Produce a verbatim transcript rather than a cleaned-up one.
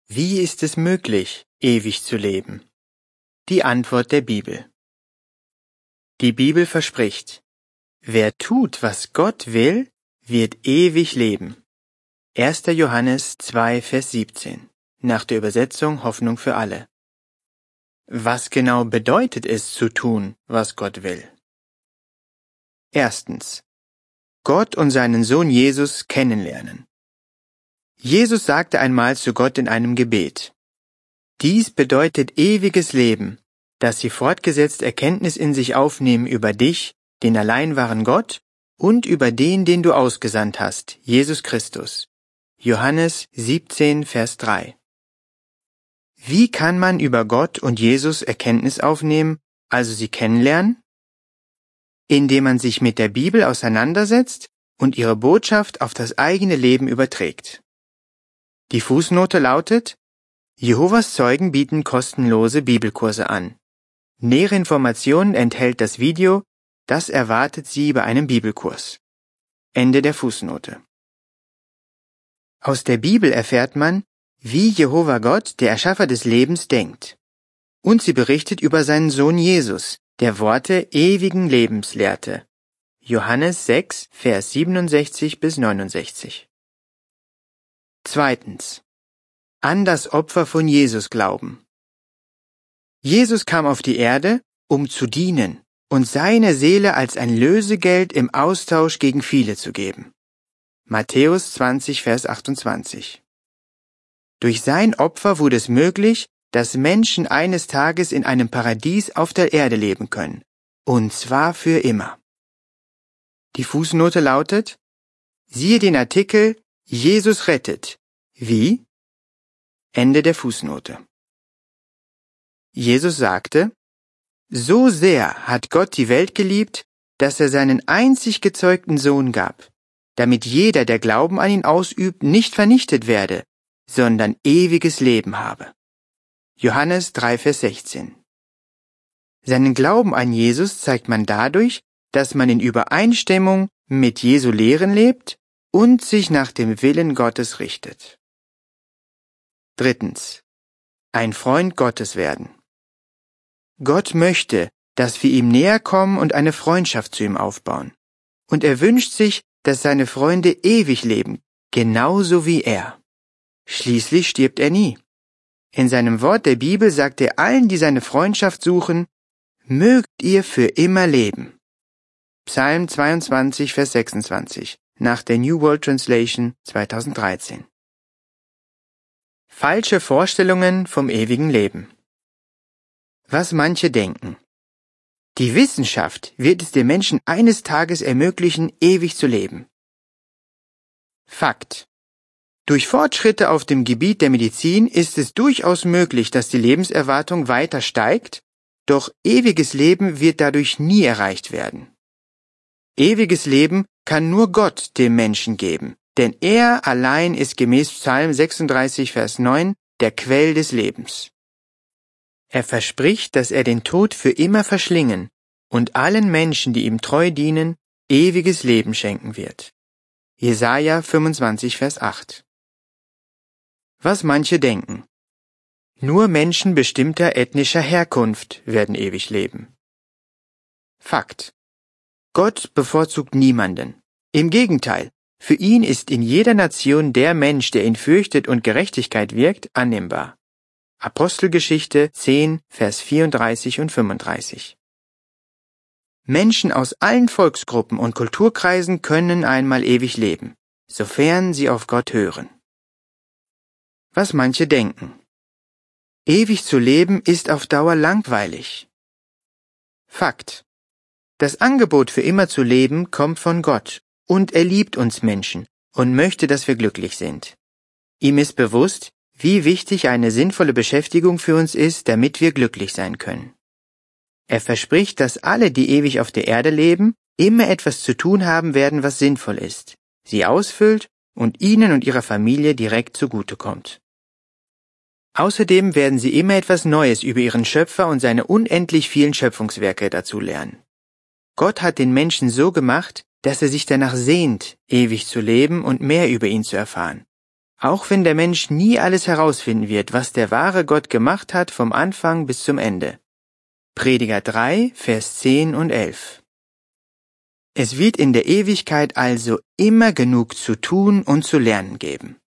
Wie ist es möglich, ewig zu leben? Die Antwort der Bibel. Die Bibel verspricht, wer tut, was Gott will, wird ewig leben. erster Johannes zwei, Vers siebzehn, nach der Übersetzung Hoffnung für alle. Was genau bedeutet es zu tun, was Gott will? Erstens. Gott und seinen Sohn Jesus kennenlernen. Jesus sagte einmal zu Gott in einem Gebet: Dies bedeutet ewiges Leben, dass sie fortgesetzt Erkenntnis in sich aufnehmen über dich, den allein wahren Gott, und über den, den du ausgesandt hast, Jesus Christus. Johannes siebzehn, Vers drei. Wie kann man über Gott und Jesus Erkenntnis aufnehmen, also sie kennenlernen? Indem man sich mit der Bibel auseinandersetzt und ihre Botschaft auf das eigene Leben überträgt. Die Fußnote lautet: Jehovas Zeugen bieten kostenlose Bibelkurse an. Nähere Informationen enthält das Video, das erwartet Sie bei einem Bibelkurs. Ende der Fußnote. Aus der Bibel erfährt man, wie Jehova Gott, der Erschaffer des Lebens, denkt. Und sie berichtet über seinen Sohn Jesus, der Worte ewigen Lebens lehrte. Johannes sechs, Vers siebenundsechzig bis neunundsechzig. Zweitens. An das Opfer von Jesus glauben. Jesus kam auf die Erde, um zu dienen und seine Seele als ein Lösegeld im Austausch gegen viele zu geben. Matthäus zwanzig, Vers achtundzwanzig. Durch sein Opfer wurde es möglich, dass Menschen eines Tages in einem Paradies auf der Erde leben können, und zwar für immer. Die Fußnote lautet: Siehe den Artikel Jesus rettet. Wie? Ende der Fußnote. Jesus sagte: So sehr hat Gott die Welt geliebt, dass er seinen einzig gezeugten Sohn gab, damit jeder, der Glauben an ihn ausübt, nicht vernichtet werde, sondern ewiges Leben habe. Johannes drei, Vers sechzehn. Seinen Glauben an Jesus zeigt man dadurch, dass man in Übereinstimmung mit Jesu Lehren lebt und sich nach dem Willen Gottes richtet. Drittens. Ein Freund Gottes werden. Gott möchte, dass wir ihm näher kommen und eine Freundschaft zu ihm aufbauen. Und er wünscht sich, dass seine Freunde ewig leben, genauso wie er. Schließlich stirbt er nie. In seinem Wort der Bibel sagt er allen, die seine Freundschaft suchen: Mögt ihr für immer leben. Psalm zweiundzwanzig, Vers sechsundzwanzig, nach der New World Translation zweitausenddreizehn. Falsche Vorstellungen vom ewigen Leben. Was manche denken. Die Wissenschaft wird es den Menschen eines Tages ermöglichen, ewig zu leben. Fakt. Durch Fortschritte auf dem Gebiet der Medizin ist es durchaus möglich, dass die Lebenserwartung weiter steigt, doch ewiges Leben wird dadurch nie erreicht werden. Ewiges Leben kann nur Gott dem Menschen geben, denn er allein ist gemäß Psalm sechsunddreißig, Vers neun der Quell des Lebens. Er verspricht, dass er den Tod für immer verschlingen und allen Menschen, die ihm treu dienen, ewiges Leben schenken wird. Jesaja fünfundzwanzig, Vers acht. Was manche denken. Nur Menschen bestimmter ethnischer Herkunft werden ewig leben. Fakt. Gott bevorzugt niemanden. Im Gegenteil, für ihn ist in jeder Nation der Mensch, der ihn fürchtet und Gerechtigkeit wirkt, annehmbar. Apostelgeschichte zehn, Vers vierunddreißig und fünfunddreißig. Menschen aus allen Volksgruppen und Kulturkreisen können einmal ewig leben, sofern sie auf Gott hören. Was manche denken. Ewig zu leben ist auf Dauer langweilig. Fakt. Das Angebot für immer zu leben kommt von Gott und er liebt uns Menschen und möchte, dass wir glücklich sind. Ihm ist bewusst, wie wichtig eine sinnvolle Beschäftigung für uns ist, damit wir glücklich sein können. Er verspricht, dass alle, die ewig auf der Erde leben, immer etwas zu tun haben werden, was sinnvoll ist, sie ausfüllt und ihnen und ihrer Familie direkt zugutekommt. Außerdem werden sie immer etwas Neues über ihren Schöpfer und seine unendlich vielen Schöpfungswerke dazu lernen. Gott hat den Menschen so gemacht, dass er sich danach sehnt, ewig zu leben und mehr über ihn zu erfahren. Auch wenn der Mensch nie alles herausfinden wird, was der wahre Gott gemacht hat vom Anfang bis zum Ende. Prediger drei, Vers zehn und elf. Es wird in der Ewigkeit also immer genug zu tun und zu lernen geben.